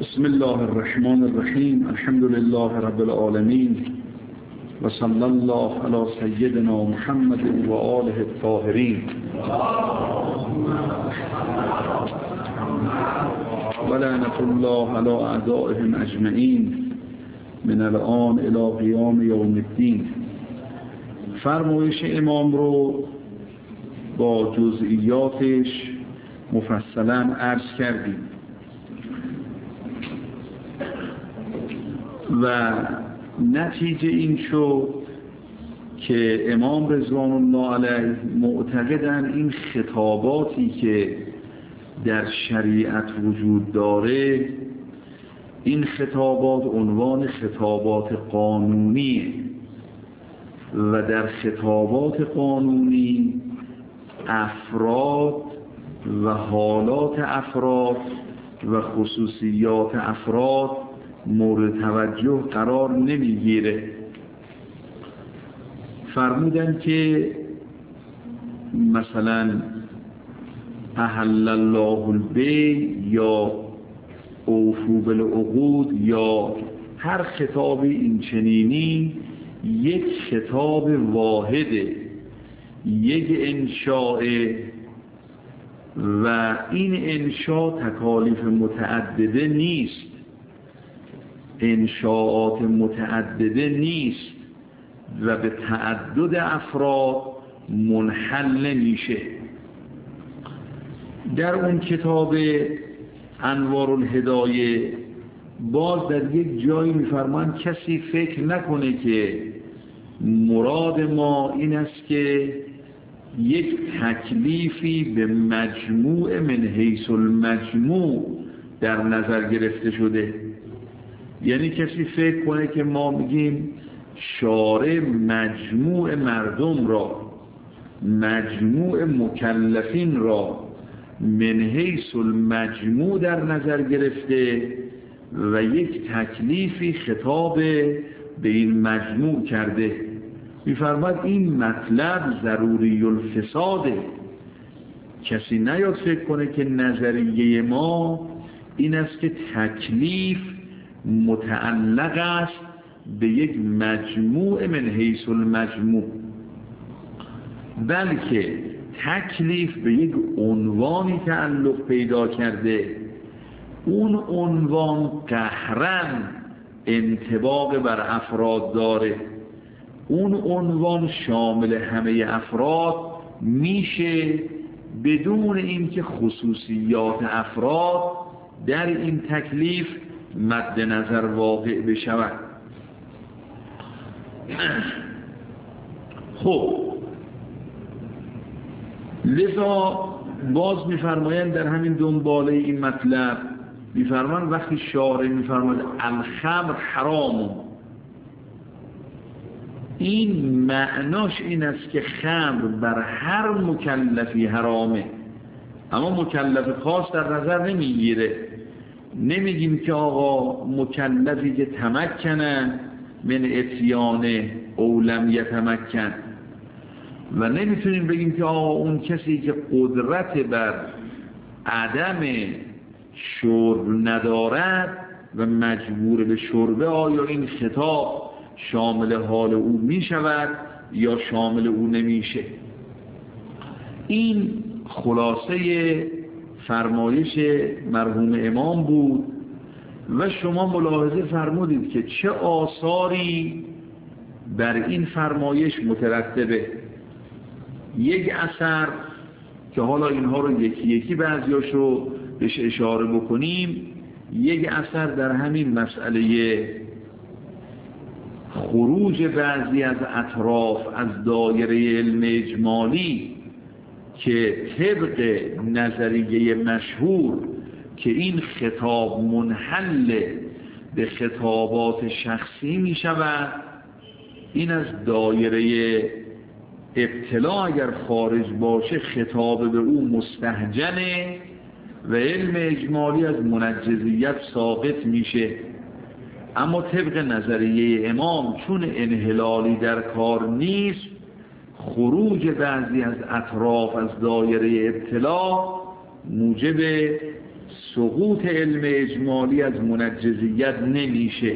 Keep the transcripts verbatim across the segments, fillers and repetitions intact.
بسم الله الرحمن الرحیم. الحمد لله رب العالمین و صلی الله علی سیدنا محمد و آله الطاهرین و لعنة الله علی اعدائهم اجمعین من الان الی قیام یوم الدین. فرمایش امام رو با جزئیاتش مفصلا عرض کردیم و نتیجه این شد که امام رضوان الله علیه معتقدن این خطاباتی که در شریعت وجود داره، این خطابات عنوان خطابات قانونیه و در خطابات قانونی افراد و حالات افراد و خصوصیات افراد مورد توجه قرار نمیگیره. فرمودن که مثلا احل الله البیع یا اوفوا بالعقود یا هر خطابی این چنینی یک خطاب واحده، یک انشاء و این انشاء تکالیف متعدده نیست، انشاءات متعدده نیست و به تعدد افراد منحل میشه. در اون کتاب انوار الهدایه باز در یک جایی میفرمان کسی فکر نکنه که مراد ما این است که یک تکلیفی به مجموع من حیث المجموع در نظر گرفته شده. یعنی کسی فکر کنه که ما میگیم شارع مجموع مردم را، مجموع مکلفین را من حیث المجموع در نظر گرفته و یک تکلیفی خطاب به این مجموع کرده. می‌فرماید این مطلب ضروری الفساده. کسی نیاد فکر کنه که نظریه ما این است که تکلیف متعلق است به یک مجموع من حیث المجموع، بلکه تکلیف به یک عنوانی تعلق پیدا کرده. اون عنوان قهرن انطباق بر افراد داره، اون عنوان شامل همه افراد میشه بدون اینکه خصوصیات افراد در این تکلیف مد نظر واقع بشود. خب لذا باز میفرمایند در همین دنباله این مطلب میفرمان وقتی شارع میفرماید الخمر حرام، این معناش این است که خمر بر هر مکلفی حرامه، اما مکلف خاص در نظر نمیگیره. نمیگیم که آقا مکلفی که تمکنن من اتیان او لم یتمکن، و نمیتونیم بگیم که آقا اون کسی که قدرت بر عدم شرب ندارد و مجبور به شربه، آیا این خطاب شامل حال او میشود یا شامل او نمیشه. این خلاصه فرمایش مرحوم امام بود و شما ملاحظه فرمودید که چه آثاری بر این فرمایش مترتبه. یک اثر که حالا اینها رو یکی یکی بعضیاشو بهش اشاره بکنیم، یک اثر در همین مسئله خروج بعضی از اطراف از دایره علم اجمالی که طبق نظریه مشهور که این خطاب منحل به خطابات شخصی می شود، این از دایره ابتلا اگر خارج باشه خطاب به او مستهجنه و علم اجمالی از منجزیت ساقط میشه. اما طبق نظریه امام چون انحلالی در کار نیست، خروج بعضی از اطراف از دایره ابتلا موجب سقوط علم اجمالی از منجزیت نمیشه.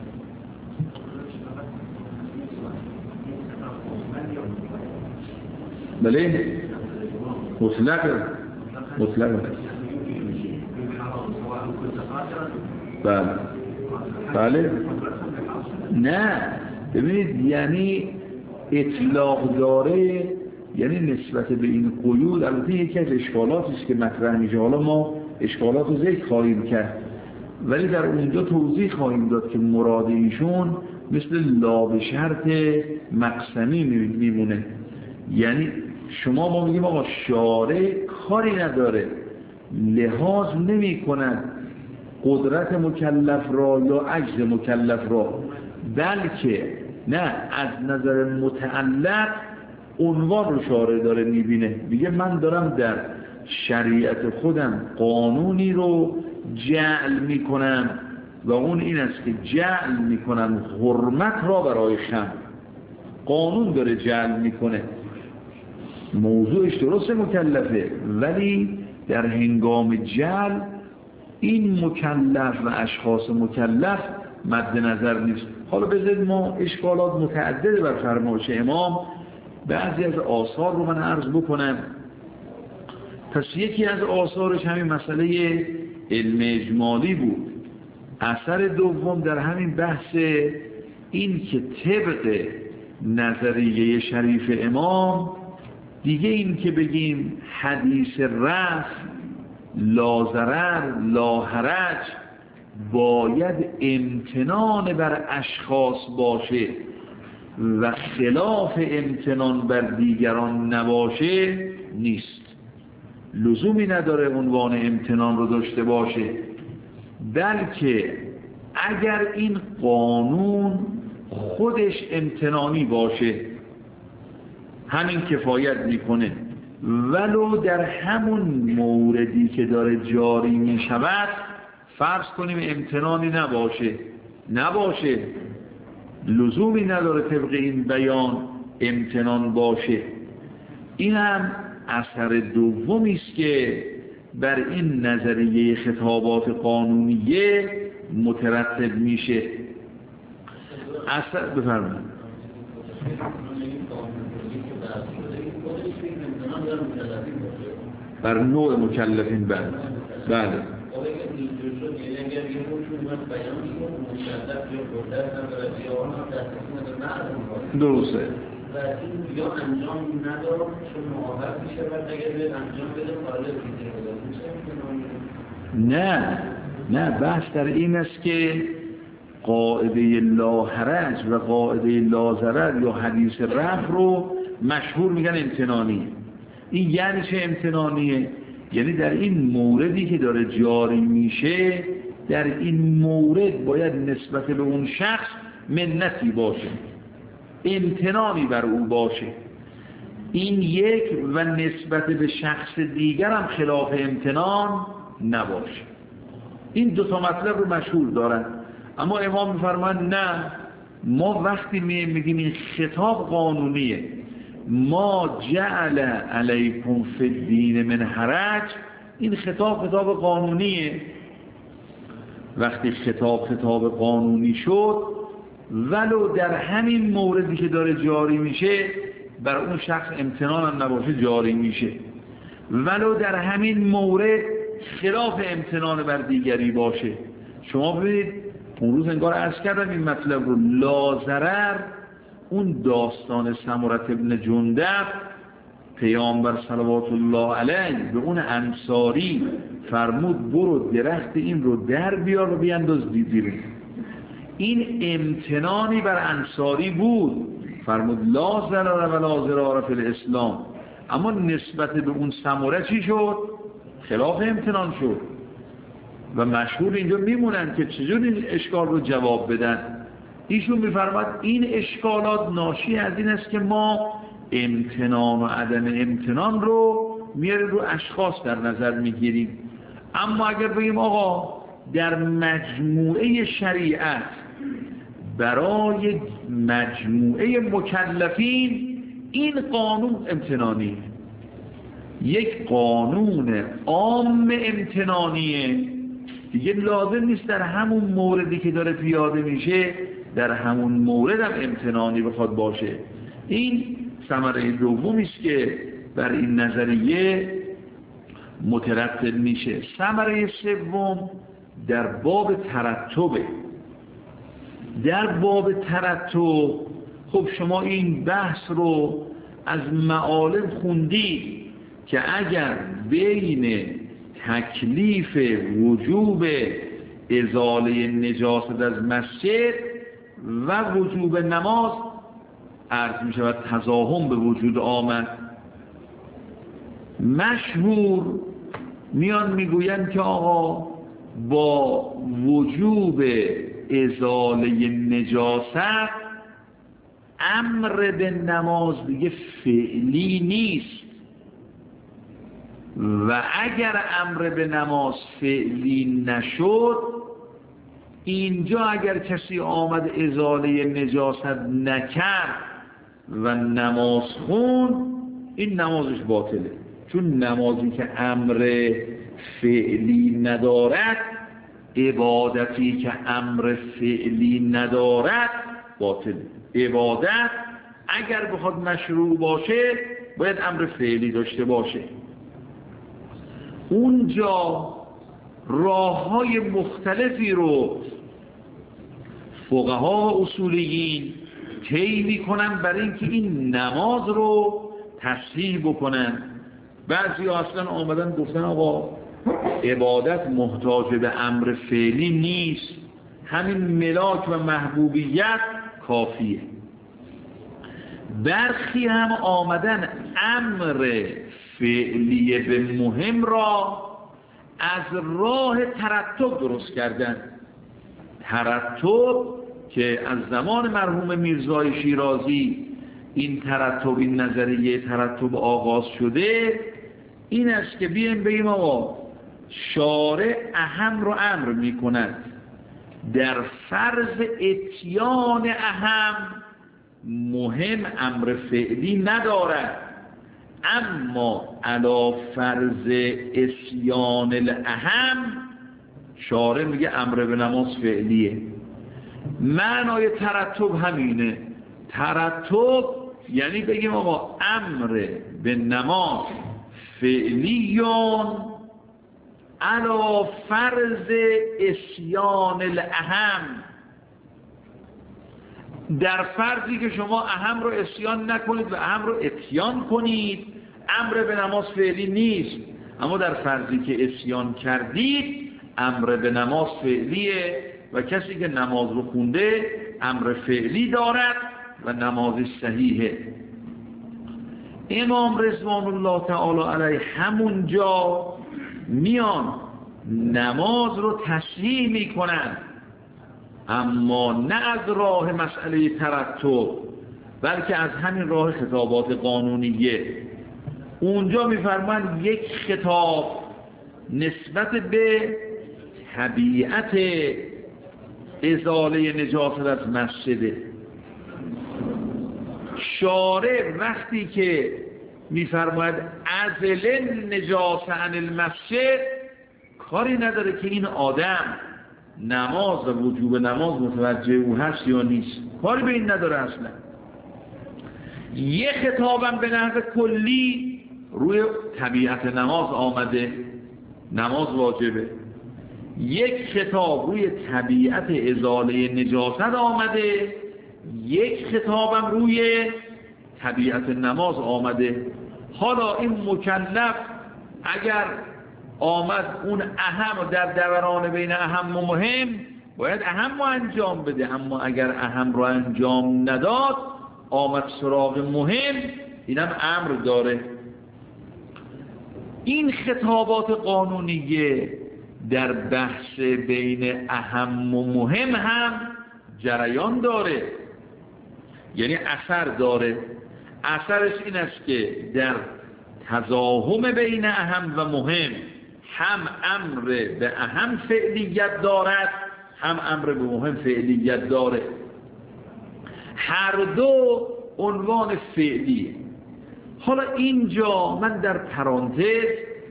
بله مطلق مطلق بله بله نه ببینید یعنی اطلاق داره، یعنی نسبت به این قیود. البته یکی از اشکالاتی است که مطرح میشه، حالا ما اشکالات رو ذکر خواهیم کرد، ولی در اونجا توضیح خواهیم داد که مراد ایشون مثل لا به شرط مقسمی میمونه. یعنی شما ما میگیم آقا شارع کاری نداره، لحاظ نمی کند قدرت مکلف را یا عجز مکلف را، بلکه نه از نظر متعلق عنوان رو شارع داره میبینه. میگه من دارم در شریعت خودم قانونی رو جعل میکنم و اون این است که جعل میکنم حرمت را برای خمر. قانون داره جعل میکنه، موضوعش درست مکلفه، ولی در هنگام جعل این مکلف و اشخاص مکلف مد نظر نیست. حالا بذارید ما اشکالات متعدد بر فرمایش امام، بعضی از آثار رو من عرض بکنم. پس یکی از آثارش همین مسئله علم اجمالی بود. اثر دوم در همین بحث این که طبق نظریه شریف امام دیگه این که بگیم حدیث رفع لا ضرر لا حرج باید امتنان بر اشخاص باشه و خلاف امتنان بر دیگران نباشه نیست. لزومی نداره عنوان امتنان رو داشته باشه، بلکه اگر این قانون خودش امتنانی باشه همین کفایت میکنه، ولو در همون موردی که داره جاری میشود فرض کنیم امتنانی نباشه نباشه لزومی نداره طبق این بیان امتنان باشه. این هم اثر دومی است که بر این نظریه خطابات قانونیه مترتب میشه. اثر بفرمایید. بر نوع مکلفین بله بله درسته و این یا انجام نداره چون معاقب میشه و اگر به انجام بده خارج میشه. نه نه بحث در این است که قاعده لا حرج و قاعده لا ضرر یا حدیث رفع رو مشهور میگن امتنانی. این یعنی چه امتنانیه؟ یعنی در این موردی که داره جاری میشه در این مورد باید نسبت به اون شخص منتی باشه، امتنانی بر او باشه. این یک و نسبت به شخص دیگر هم خلاف امتنان نباشه. این دو تا مطلب رو مشهور دارن. اما امام میفرمان نه، ما وقتی میگیم این خطاب قانونیه، ما جعل علیکم فی الدین من حرج، این خطاب خطاب قانونیه. وقتی خطاب خطاب قانونی شد ولو در همین موردی که داره جاری میشه بر اون شخص امتنان هم نباشه جاری میشه، ولو در همین مورد خلاف امتنان بر دیگری باشه. شما ببینید اون روز انگار عرض کردم این مطلب رو، لا ضرر اون داستان سمره ابن جندب پیامبر صلوات الله علیه به اون انصاری فرمود برو درخت این رو در بیار و بیانداز زیر. این امتنانی بر انصاری بود، فرمود لا ضرر و لا ضرار فی الاسلام. اما نسبت به اون سمره چی شد؟ خلاف امتنان شد. و مشهور اینجا میمونن که چجور این اشکال رو جواب بدن. ایشون میفرماد این اشکالات ناشی از این است که ما امتنان و عدم امتنان رو میاریم رو اشخاص در نظر میگیریم. اما اگر بگیم آقا در مجموعه شریعت برای مجموعه مکلفین این قانون امتنانی، یک قانون عام امتنانیه دیگه، لازم نیست در همون موردی که داره پیاده میشه در همون مورد هم امتنانی بخواد باشه. این ثمره دومی است که بر این نظریه مترتب میشه. ثمره سوم در باب ترتبه. در باب ترتب خب شما این بحث رو از معالم خوندید که اگر بین تکلیف وجوب ازاله نجاست از مسجد و وجوب نماز عرض می شود تضاهم به وجود آمد، مشهور میان میگویند که آقا با وجوب ازاله نجاست امر به نماز دیگه فعلی نیست و اگر امر به نماز فعلی نشد اینجا اگر کسی آمد ازاله نجاست نکرد و نماز خون این نمازش باطله، چون نمازی که امر فعلی ندارد، عبادتی که امر فعلی ندارد باطله. عبادت اگر بخواد مشروع باشه باید امر فعلی داشته باشه. اونجا راه‌های مختلفی رو فقها و اصولیین طی می‌کنن برای اینکه این نماز رو تصحیح بکنن. بعضی اصلا آمدن گفتن آقا عبادت محتاج به امر فعلی نیست، همین ملاک و محبوبیت کافیه. برخی هم آمدن امر فعلی به مهم را از راه ترتب درست کردن. ترتب که از زمان مرحوم میرزای شیرازی این ترتب، این نظریه ترتب آغاز شده، این است که بیایم بگیم آقا شارع اهم رو امر می کند، در فرض اتیان اهم مهم امر فعلی ندارد، اما علی فرض اسیان الاهم شارع میگه امر به نماز فعلیه. معنای ترتب همینه. ترتب یعنی بگیم آقا امر به نماز فعلیون علی فرض اسیان الاهم، در فرضی که شما اهم رو اسیان نکنید و اهم رو اتیان کنید امر به نماز فعلی نیست، اما در فرضی که اسیان کردید امر به نماز فعلیه و کسی که نماز رو خونده امر فعلی دارد و نمازش صحیحه. امام رضوان الله تعالی علیه همونجا میان نماز رو تصحیح میکنن، اما نه از راه مسئله ترتب بلکه از همین راه خطابات قانونیه. اونجا میفرمان یک خطاب نسبت به طبیعت ازاله نجاست از مسجده. شارع وقتی که میفرماید ازل نجاست عن المسجد کاری نداره که این آدم نماز و وجوب نماز متوجه او هست یا نیست، کاری به این نداره اصلا. یه خطابم به نحو کلی روی طبیعت نماز آمده، نماز واجبه. یک خطاب روی طبیعت ازاله نجاست آمده، یک خطابم روی طبیعت نماز آمده. حالا این مکلف اگر آمد اون اهم در دوران بین اهم و مهم باید اهم رو انجام بده، اما اگر اهم رو انجام نداد آمد سراغ مهم، اینم امر داره. این خطابات قانونیه در بحث بین اهم و مهم هم جریان داره، یعنی اثر داره. اثرش این است که در تضاهم بین اهم و مهم هم امر به اهم فعلیت دارد هم امر به مهم فعلیت داره، هر دو عنوان فعلیه. حالا اینجا من در پرانتز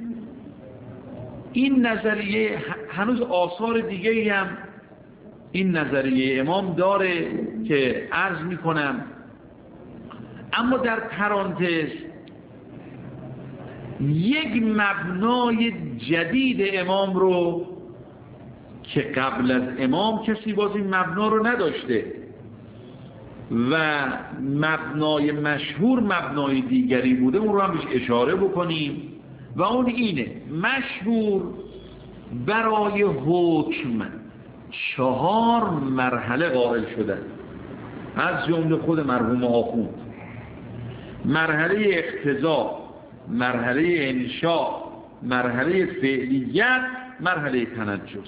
این نظریه هنوز آثار دیگه هم این نظریه امام داره که عرض میکنم، اما در پرانتز یک مبنای جدید امام رو که قبل از امام کسی باز این مبنا رو نداشته و مبنای مشهور مبنای دیگری بوده، اون رو هم بهش اشاره بکنیم و اون اینه: مشهور برای حکم چهار مرحله قائل شدن، از جمله خود مرحوم آخوند. مرحله اقتضا، مرحله انشاء، مرحله فعلیت، مرحله تنجس.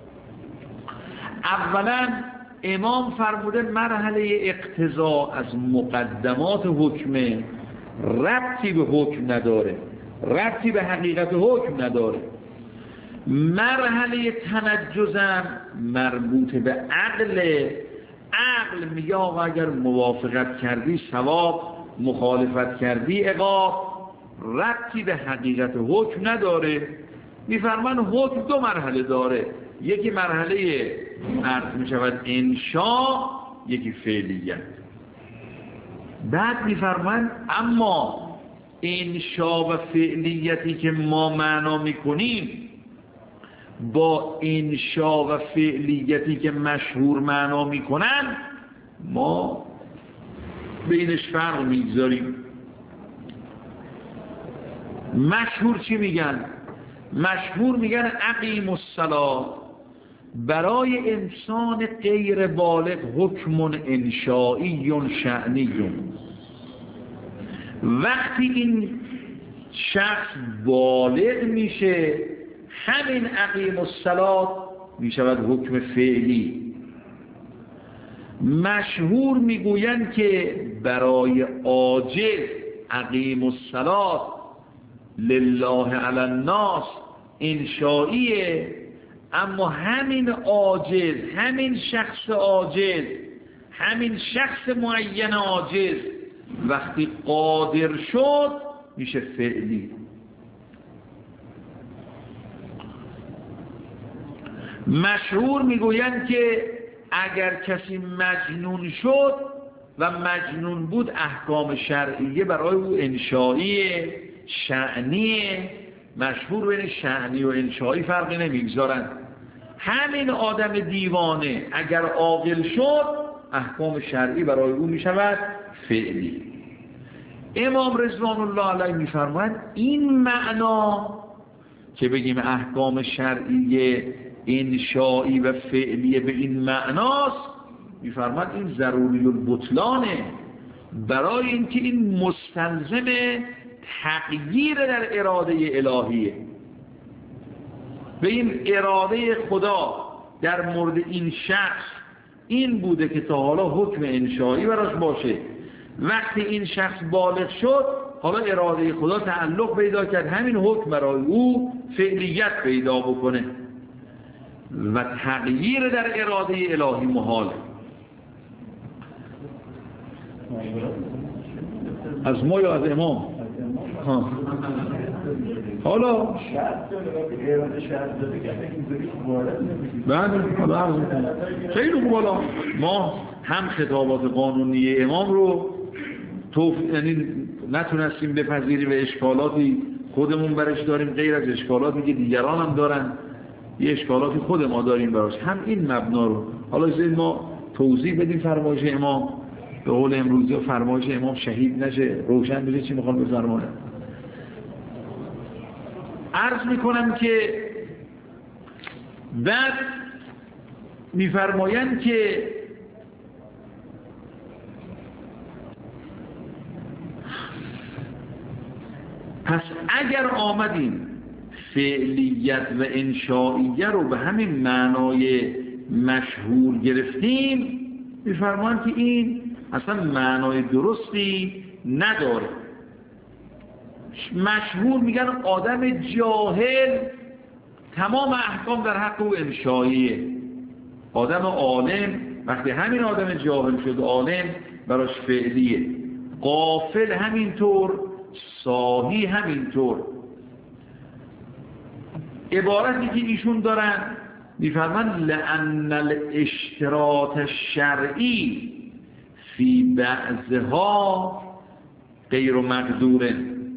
اولا امام فرموده مرحله اقتضا از مقدمات حکمه، ربطی به حکم نداره، ربطی به حقیقت حکم نداره. مرحله تنجزم مربوط به عقل. عقل میگه آقا اگر موافقت کردی ثواب، مخالفت کردی عقاب، ربطی به حقیقت حکم نداره. میفرمان حکم دو مرحله داره، یکی مرحله عرض میشود انشاء، یکی فعلیت. بعد میفرمان اما انشاء و فعلیتی که ما معنا میکنیم با انشاء و فعلیتی که مشهور معنا میکنن ما بینش فرق میگذاریم. مشهور چی میگن؟ مشهور میگن اقیم الصلاة برای انسان غیر بالغ حکم انشائی شأنی. وقتی این شخص بالغ میشه همین اقیم الصلاة میشود حکم فعلی. مشهور میگویند که برای عاجز اقیم الصلاة لله علی الناس انشائیه، اما همین عاجز، همین شخص عاجز، همین شخص معین عاجز وقتی قادر شد میشه فعلی. مشهور میگویند که اگر کسی مجنون شد و مجنون بود احکام شرعیه برای او انشائیه، شأنیه. مشهور بین شأنی و انشایی فرقی نمیگذارن. همین آدم دیوانه اگر عاقل شد احکام شرعی برای او میشود فعلی. امام رضوان الله علیه میفرمایند این معنا که بگیم احکام شرعی انشایی و فعلی به این معناست، میفرمایند این ضروری البطلانه، برای اینکه این مستلزم تغییر در اراده الهیه. به این اراده خدا در مورد این شخص این بوده که تا حالا حکم انشایی براش باشه. وقتی این شخص بالغ شد حالا اراده خدا تعلق پیدا کرد همین حکم برای او فعلیت پیدا بکنه و تغییر در اراده الهی محاله. از ما یا از امام؟ ها. حالا بعد حالا عرض میکنم خیلی خوب. حالا ما هم خطابات قانونی امام رو توف... یعنی نتونستیم بپذیریم و اشکالاتی خودمون برش داریم غیر از اشکالاتی که دیگران هم دارن، یه اشکالاتی خود ما داریم براش، هم این مبنا رو حالا از ما توضیح بدیم فرمایش امام. به قول امروزی فرمایش امام شهید نشه، روشن بشه چی میخوان بفرماید. عرض میکنم که بعد میفرمایند که پس اگر آمدیم فعلیت و انشائیه رو به همین معنای مشهور گرفتیم، میفرمایند که این اصلا معنای درستی نداره. مشهور میگن آدم جاهل تمام احکام در حق او انشائیه. آدم عالم وقتی همین آدم جاهل شد عالم براش فعلیه. غافل همینطور صاحی همینطور. عبارتی که ایشون دارن میفرمان لأن الاشتراط الشرعی فی بعضها غیر مقدوره.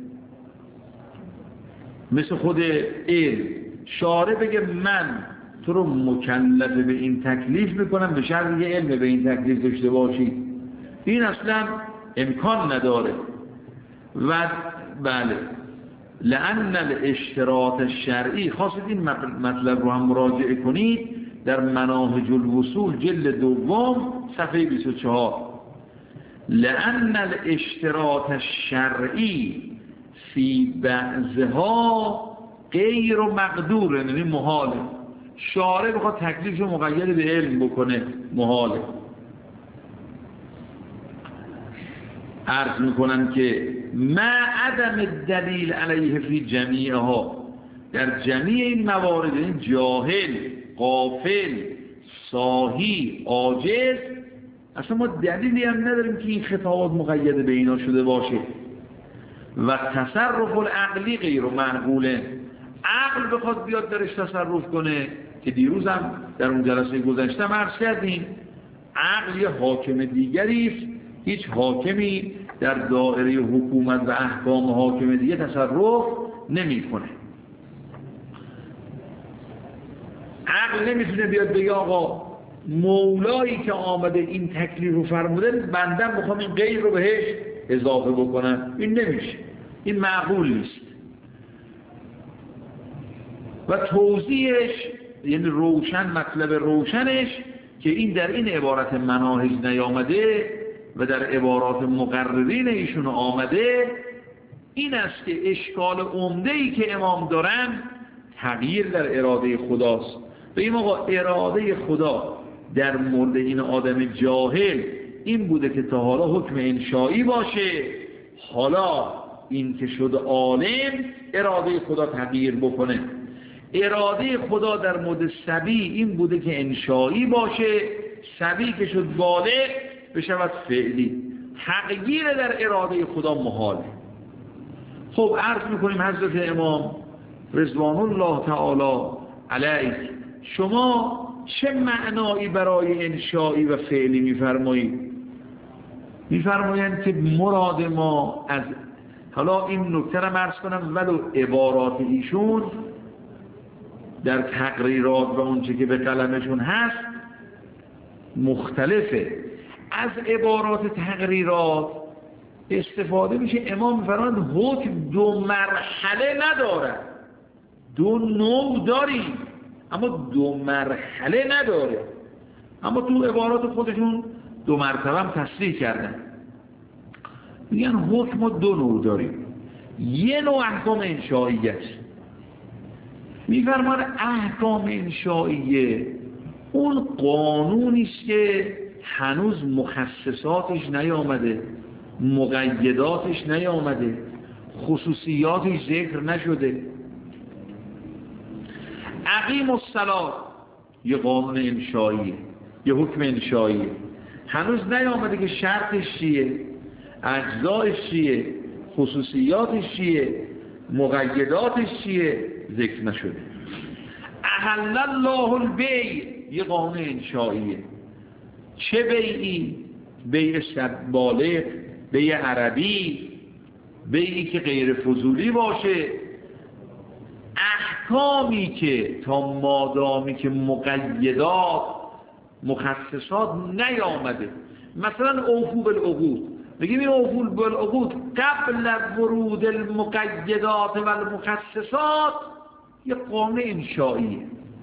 مثل خود علم، شارع بگه من تو رو مکلف به این تکلیف میکنم به شرط یه علم به این تکلیف داشته باشی، این اصلا امکان نداره. و بله لأن الاشتراط الشرعی، خواستید این مطلب رو هم مراجعه کنید در مناهج الوصول جلد دوم صفحه بیست و چهار. لأن الاشتراط الشرعی فی بعضها غیر مقدور، یعنی محاله. شارع بخواد تکلیفش رو مقید به علم بکنه محاله. عرض میکنن که ما عدم دلیل علیه فی جمیعها، در جمیع این موارد، این جاهل، غافل، صاحی، عاجز، اصلا ما دلیلی هم نداریم که این خطابات مقید به اینا شده باشه. و تصرف العقلی غیر معقوله، عقل بخواد بیاد درش تصرف کنه، که دیروز هم در اون جلسه گذشته عرض کردیم عقل یه حاکم دیگریست، هیچ حاکمی در دایره حکومت و احکام حاکم دیگه تصرف نمی کنه. عقل نمیتونه بیاد بگه آقا مولایی که آمده این تکلیف رو فرموده بندم بخوام این غیر رو بهش اضافه بکنم، این نمیشه، این معقول نیست. و توضیحش یعنی روشن، مطلب روشنش که این در این عبارت مناهج نیامده و در عبارات مقررین ایشون آمده، این است که اشکال عمده‌ای که امام دارن تغییر در اراده خداست. بگیم آقا اراده خدا در مورد این آدم جاهل این بوده که تا حالا حکم انشایی باشه، حالا این که شد عالم اراده خدا تغییر بکنه. اراده خدا در مورد صبی این بوده که انشایی باشه، صبی که شد بالغ بشود فعلی. تغییر در اراده خدا محاله. خب عرض میکنیم حضرت امام رضوان الله تعالی علیه، شما چه معنایی برای انشایی و فعلی میفرمایید؟ میفرمایند که مراد ما از، حالا این نکته را عرض کنم، ولو عبارات ایشون در تقریرات و اونچه که به قلمشون هست مختلفه. از عبارات تقریرات استفاده میشه. امام میفرمایند حکم دو مرحله نداره، دو نوع داریم اما دو مرحله نداره. اما تو عبارات خودشون دو مرتبه هم تصریح کردن، میگن حکم دو نوع داریم. یه نوع احکام انشائیه است. میفرمان احکام انشائیه اون قانونی است که هنوز مخصصاتش نیامده، مقیداتش نیامده، خصوصیاتش ذکر نشده. اقیم الصلاة یه قانون انشائیه، یه حکم انشائیه، هنوز نیامده که شرطش چیه، اجزایش چیه، خصوصیاتش چیه، مقیداتش چیه، ذکر نشده. احل الله البیع یه قانون انشائیه. چه بیعی؟ بیع بالغ، بیع عربی، بیعی که غیر فضولی باشه. احکامی که تا مادامی که مقیدات مخصصات نیامده، مثلا اوفو بالعقود، بگیم این اوفو بالعقود قبل ورود المقیدات و المخصصات یه قانون انشائیه.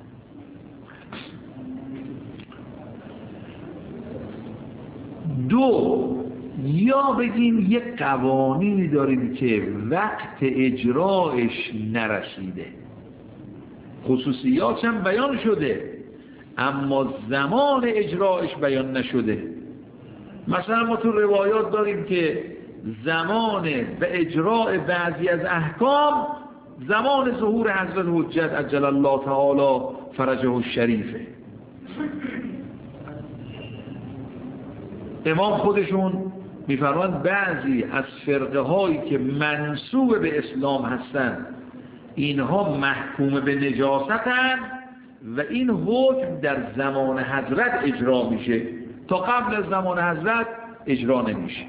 دو، یا بگیم یک قوانینی داریم که وقت اجراش نرسیده، خصوصیاتش هم بیان شده اما زمان اجراش بیان نشده. مثلا ما تو روایات داریم که زمان به اجراء بعضی از احکام زمان ظهور حضرت حجت عجل الله تعالی فرجه الشریفه. امام خودشون میفرماند بعضی از فرقه هایی که منسوب به اسلام هستند اینها محکوم به نجاستند و این حکم در زمان حضرت اجرا میشه، تا قبل از زمان حضرت اجرا نمیشه.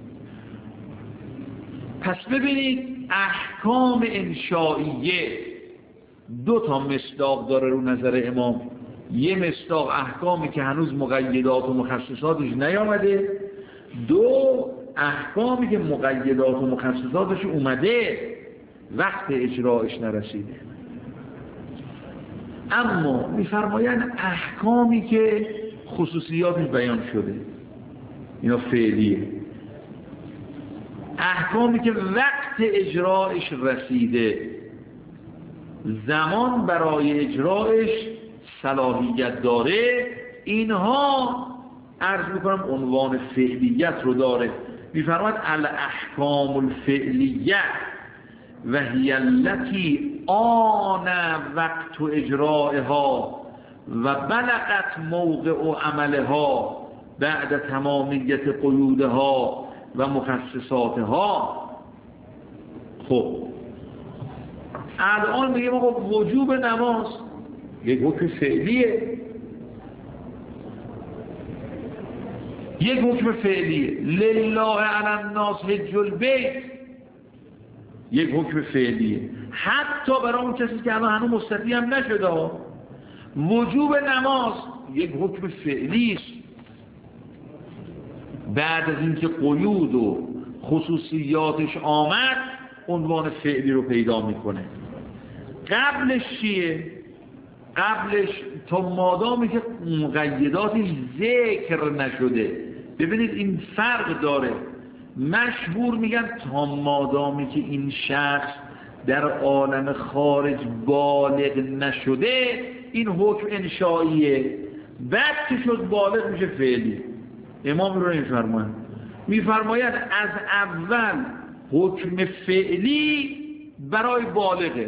پس ببینید احکام انشائیه دو تا مصداق داره رو نظر امام. یه مصداق احکامی که هنوز مقیدات و مخصصاتش نیامده، دو احکامی که مقیدات و مخصصاتش اومده وقت اجراش نرسیده. اما میفرمایند احکامی که خصوصیاتش بیان شده اینا فعلیه، احکامی که وقت اجراش رسیده، زمان برای اجراش صلاحیت داره، اینها عرض میکنم عنوان فعلیت رو داره. میفرماید الاحکام الفعلیه و هی التی آن وقت اجرائها و بلغت موقع عملها بعد تمامیت قیودها و مخصصاتها. خب الان میگیم آقا وجوب نماز یک حکم فعلیه، یک حکم فعلیه. لله علی الناس حج البیت یک حکم فعلیه، حتی برای اون کسی که الان هنوز مستطیع هم نشده. وجوب نماز یک حکم فعلی است، بعد از اینکه قیود و خصوصیاتش آمد عنوان فعلی رو پیدا میکنه. قبلش چیه؟ قبلش تا مادامی که مقیداتش ذکر نشده. ببینید این فرق داره. مشهور میگن تا مادامی که این شخص در عالم خارج بالغ نشده این حکم انشائیه، بعد که شد بالغ میشه فعلی. امام رو میفرماید میفرماید از اول حکم فعلی برای بالغه،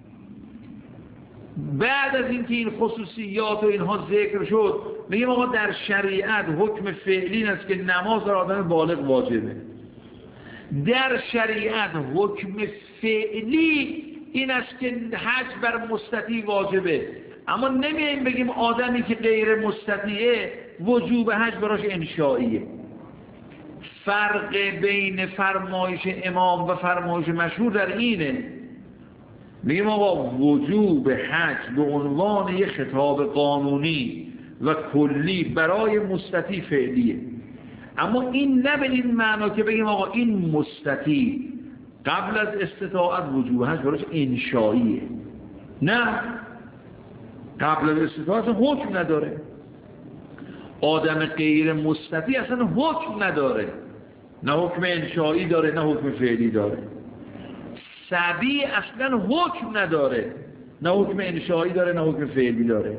بعد از اینکه این خصوصیات و اینها ذکر شد میگیم آقا در شریعت حکم فعلی است که نماز در آدم بالغ واجبه. در شریعت حکم فعلی این است که حج بر مستطیع واجبه، اما نمیاییم بگیم آدمی که غیر مستطیعه وجوب حج براش انشائیه. فرق بین فرمایش امام و فرمایش مشهور در اینه، میگیم آقا وجوب حج به عنوان یک خطاب قانونی و کلی برای مستطیع فعلیه، اما این نه به این معنا که بگیم آقا این مستطیع قبل از استطاعت وجوب حج براش انشائیه. نه، قبل از استطاعت حکم نداره. آدم غیر مستطیع اصلا حکم نداره، نه حکم انشایی داره نه حکم فعلی داره. صبی اصلا حکم نداره، نه حکم انشایی داره نه حکم فعلی داره.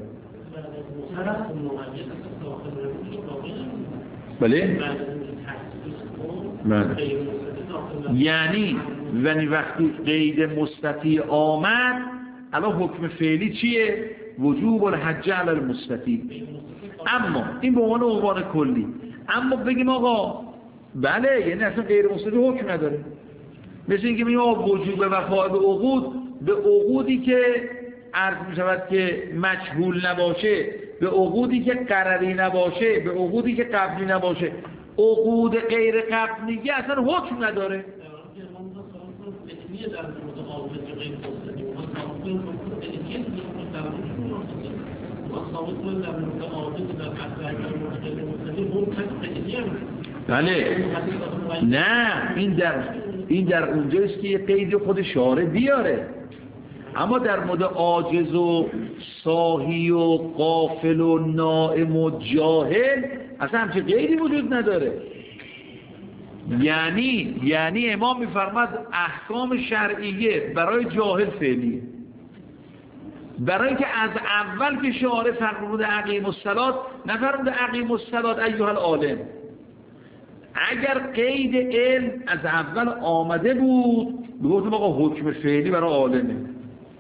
بله؟ بله. یعنی یعنی وقتی قید مستطیع آمد الان حکم فعلی چیه؟ وجوب الحج علی المستطیع. اما این به عنوان عنوان کلی. اما بگیم آقا بله، یعنی اصلا غیر مستطیع حکم نداره. مثل اینکه میگیم آقا وجوب وفا به عقود، به عقودی که عرض می شود که مجهول نباشه، به عقودی که قرری نباشه، به عقودی که قبلی نباشه. عقود غیر قبلیه اصلا حکم نداره. بله، نه، این در این در اونجاست که یه قید خود شارع بیاره، اما در مورد عاجز و ساهی و غافل و نائم و جاهل اصلا همچه قیدی وجود نداره. یعنی یعنی امام میفرماد احکام شرعیه برای جاهل فعلیه، برای اینکه از اول که شارع فرمود اقیم الصلاة نفرمود اقیم الصلاة ایها العالم. اگر قید علم از اول آمده بود بگفتم آقا حکم فعلی برای عالمه،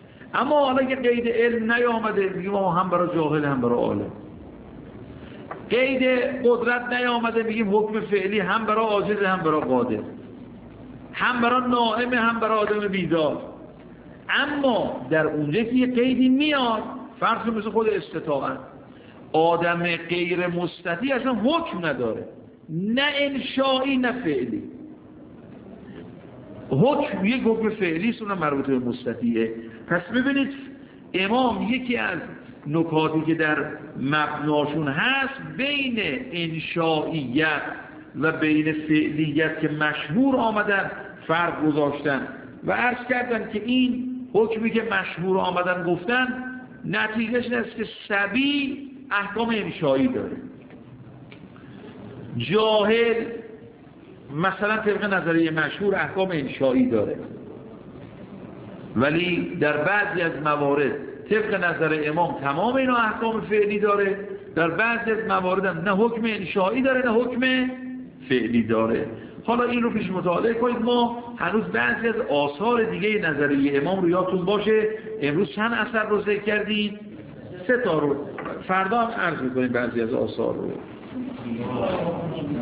اما حالا که قید علم نیامده میگیم آقا هم برای جاهل هم برای عالم. قید قدرت نیامده میگیم حکم فعلی هم برای عاجز هم برای قادر، هم برای نائم هم برای آدم بیدار. اما در اونجا که یه قیدی میاد، فرض مثل خود استطاعت، آدم غیر مستطیع اصلا حکم نداره، نه انشایی نه فعلی. حکم یک حکم فعلی است، اونم مربوط به مستطیعه. پس ببینید امام یکی از نکاتی که در مبناشون هست بین انشائیت و بین فعلیت که مشهور آمدن فرق گذاشتن و عرض کردن که این حکمی که مشهور آمدن گفتن نتیجهش این است که صبی احکام انشایی داره، جاهل مثلا طبق نظریه مشهور احکام انشایی داره، ولی در بعضی از موارد طبق نظر امام تمام اینا احکام فعلی داره، در بعضی از موارد هم نه حکم انشایی داره نه حکم فعلی داره. حالا این رو پیش مطالعه کنید. ما هنوز بعضی از آثار دیگه نظریه امام رو یادتون باشه. امروز چند اثر رو ذکر کردیم؟ سه تا رو. فردا هم عرض می‌کنیم بعضی از آثار رو.